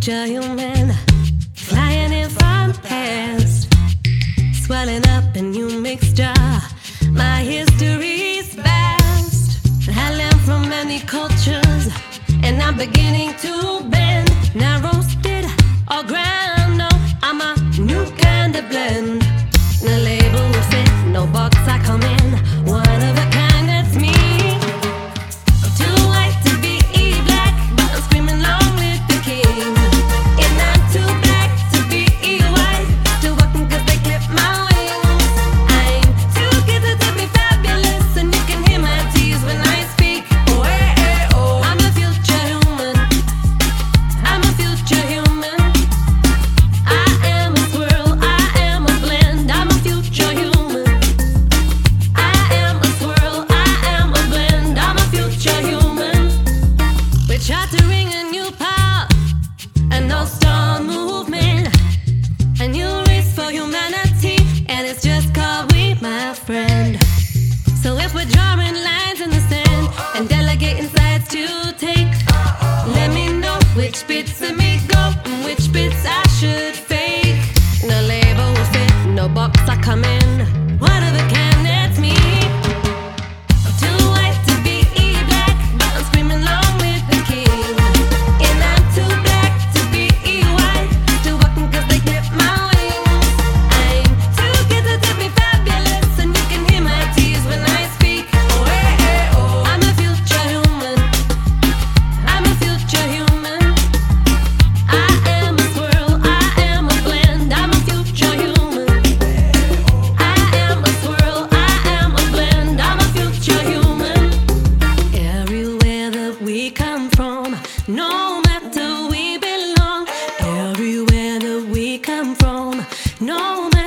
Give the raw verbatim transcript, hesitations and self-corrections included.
future human, flying in from past, swelling up in new mixture. My history's vast. I learned from many cultures, and I'm beginning to bend. Now roasted or ground, no, I'm a new kind of blend. No label will fit, no box I come in. One of a kind, that's me. Too white to be E-black, but I'm screaming long with the king. And I'm too black to be E-white, still walking 'cause they clip my wings. I'm too gifted to be fabulous, and you can hear my tears when I speak. Oh, hey, hey, oh. I'm a future human. I'm a future human. I am a swirl, I am a blend. I'm a future human. I am a swirl, I am a blend. I'm a future human. We're chartering a new path, an all-star movement, a new race for humanity, and it's just called we, my friend. So if we're drawing lines in the sand and delegating sides to take, let me know which bits of me go and which bits I should fake. No label will fit, no box I come in. One of a kind, that's me. Too white to be E-black, but I'm screaming long with the king. And I'm too black to be E-white, still walking 'cause they clip my wings. I'm too gifted to be fabulous, and you can hear my tears when I speak. Oh, hey, hey, oh. I'm a future human. I'm a future human. I am a swirl, I am a blend. I'm a future human. I am a swirl, I am a blend. I'm a future human. Everywhere that we come from, no matter we belong. Everywhere that we come from, no matter